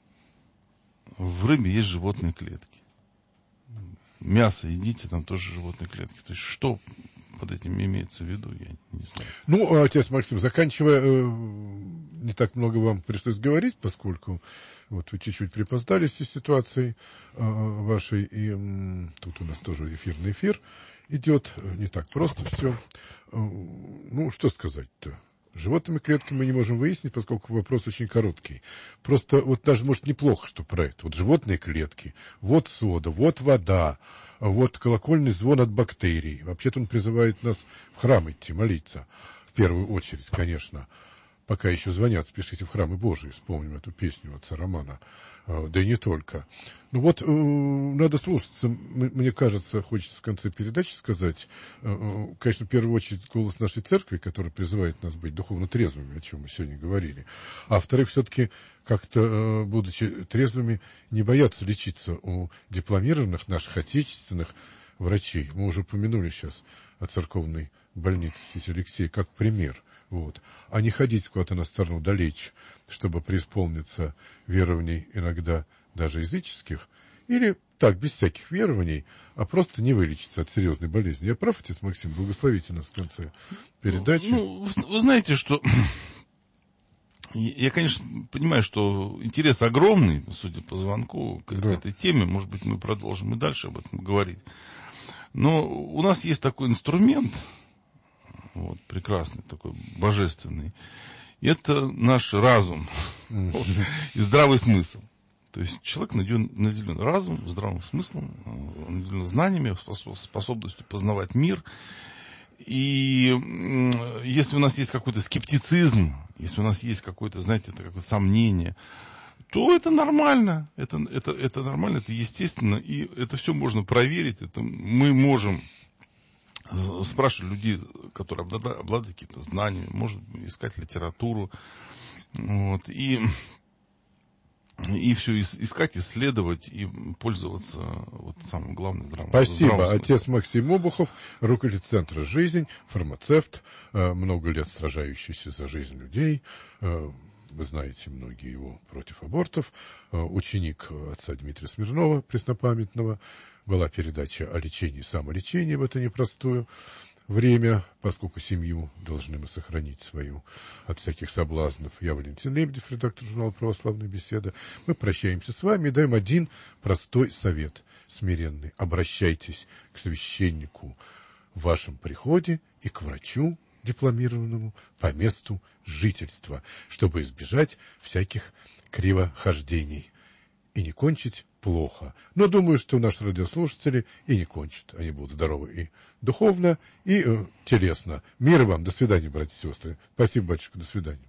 в рыбе есть животные клетки. Мясо едите, там тоже животные клетки. То есть, что под этим имеется в виду, я не знаю. Ну, отец Максим, заканчивая, э, не так много вам пришлось говорить, поскольку вот вы чуть-чуть припоздали с ситуацией э, вашей, и э, тут у нас тоже эфирный эфир идет, не так просто все. Э, ну, что сказать-то? Животными клетками мы не можем выяснить, поскольку вопрос очень короткий. Просто вот даже, может, неплохо, что про это. Вот животные клетки, вот сода, вот вода, вот колокольный звон от бактерий. Вообще-то он призывает нас в храм идти молиться. В первую очередь, конечно. Пока еще звонят, спешите в храмы Божии. Вспомним эту песню отца Романа. Да и не только. Ну вот, надо слушаться. Мне кажется, хочется в конце передачи сказать, конечно, в первую очередь голос нашей церкви, который призывает нас быть духовно трезвыми, о чем мы сегодня говорили. А во-вторых, все-таки как-то, будучи трезвыми, не бояться лечиться у дипломированных наших отечественных врачей. Мы уже упомянули сейчас о церковной больнице Святителя Алексея как пример. Вот. А не ходить куда-то на сторону далече, чтобы преисполниться верований, иногда даже языческих, или так, без всяких верований, а просто не вылечиться от серьезной болезни. Я прав, отец Максим? Благословите нас в конце передачи. Ну, вы, вы знаете, что... Я, конечно, понимаю, что интерес огромный, судя по звонку, к да. этой теме. Может быть, мы продолжим и дальше об этом говорить. Но у нас есть такой инструмент... Вот, прекрасный, такой божественный. Это наш разум вот, и здравый смысл. То есть человек наделен, наделен разумом, здравым смыслом, наделен знаниями, способностью познавать мир. И если у нас есть какой-то скептицизм, если у нас есть какое-то, знаете, какое-то сомнение, то это нормально. Это, это, это нормально, это естественно. И это все можно проверить. Это мы можем... спрашивать людей, которые обладают, обладают какими-то знаниями, может искать литературу, вот, и, и все искать, исследовать и пользоваться вот самым главным здравым. Спасибо. Отец Максим Обухов, руководитель Центра «Жизнь», фармацевт, много лет сражающийся за жизнь людей. Вы знаете, многие его против абортов. Ученик отца Дмитрия Смирнова, преснопамятного. Была передача о лечении и самолечении в это непростое время, поскольку семью должны мы сохранить свою от всяких соблазнов. Я Валентин Лебедев, редактор журнала «Православная беседа». Мы прощаемся с вами и даем один простой совет, смиренный. Обращайтесь к священнику в вашем приходе и к врачу, дипломированному по месту жительства, чтобы избежать всяких кривохождений и не кончить плохо. Но думаю, что наши радиослушатели и не кончат. Они будут здоровы и духовно, и э, телесно. Мира вам. До свидания, братья и сестры. Спасибо, батюшка. До свидания.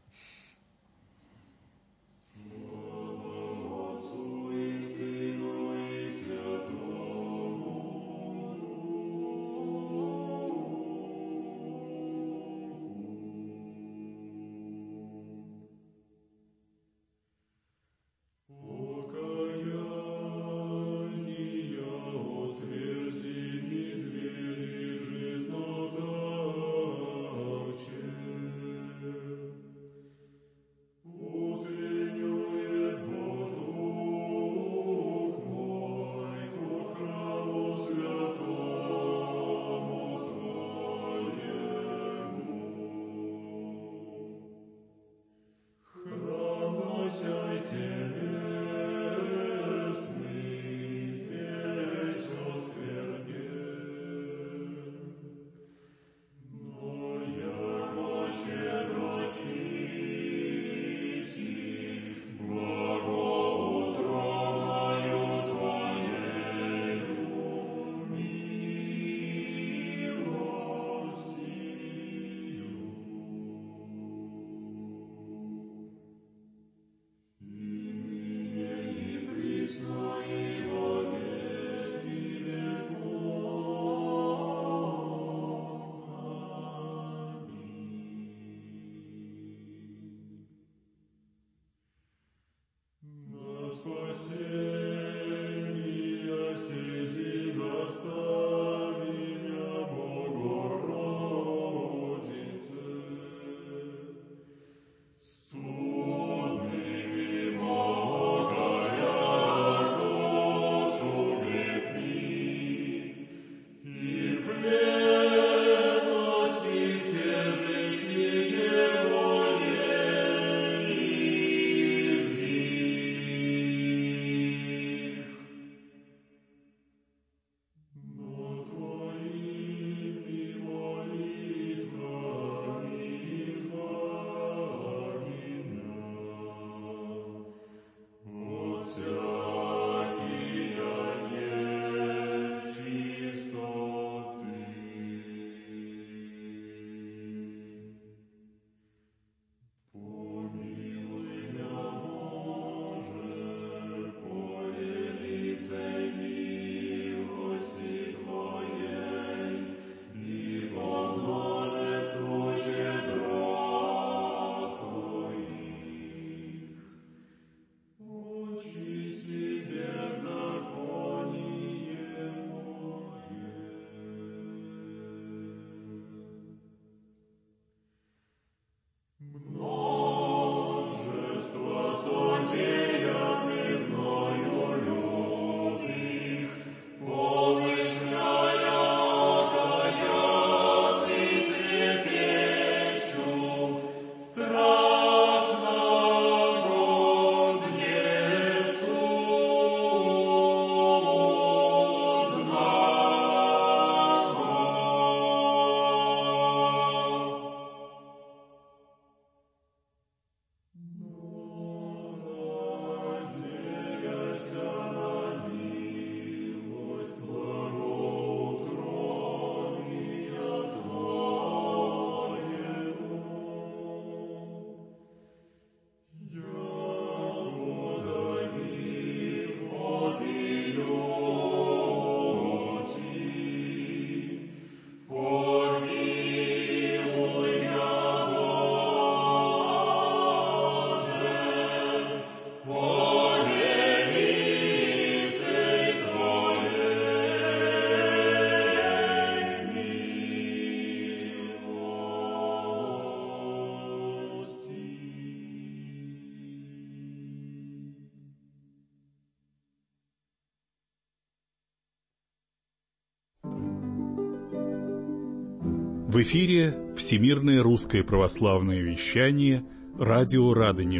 В эфире Всемирное русское православное вещание «Радио Радонеж».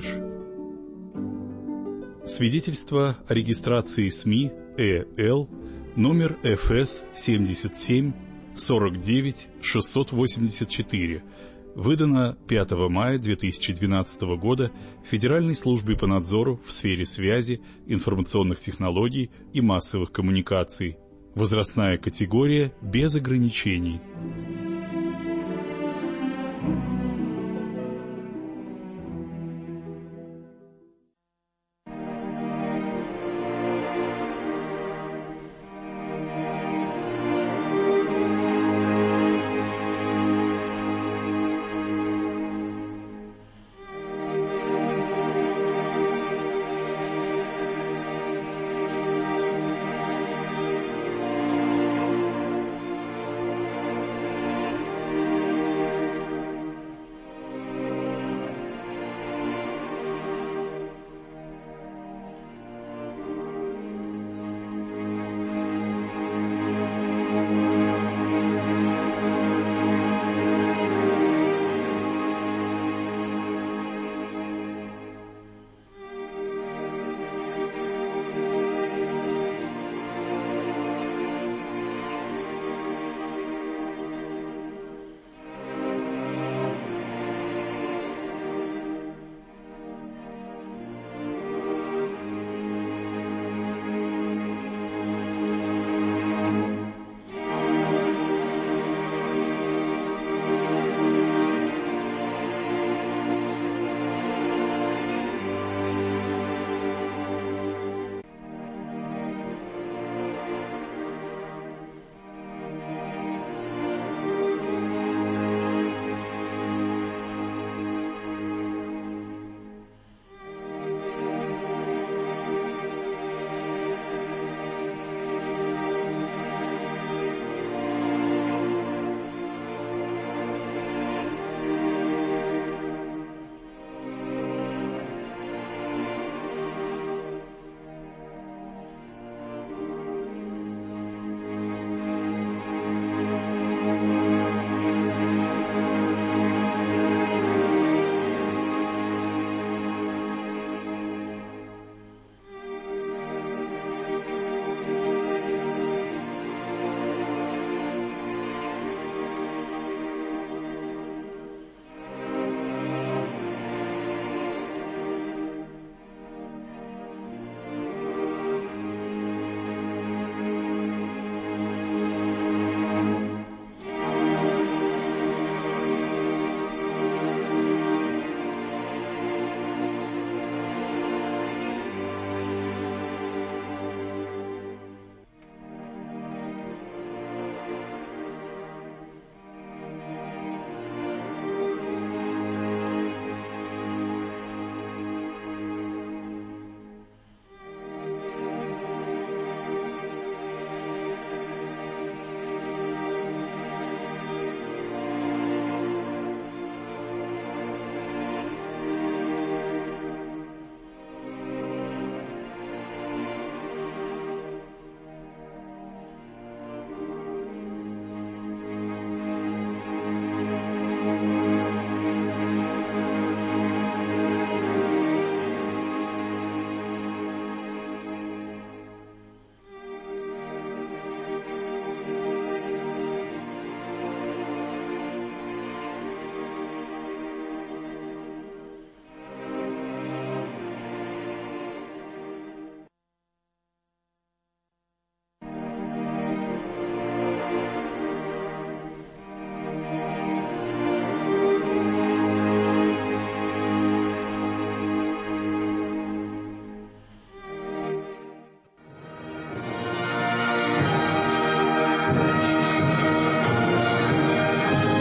Свидетельство о регистрации СМИ ЭЛ номер эф эс семьдесят семь сорок девять шестьсот восемьдесят четыре, выдано пятого мая две тысячи двенадцатого года Федеральной службой по надзору в сфере связи, информационных технологий и массовых коммуникаций. Возрастная категория без ограничений.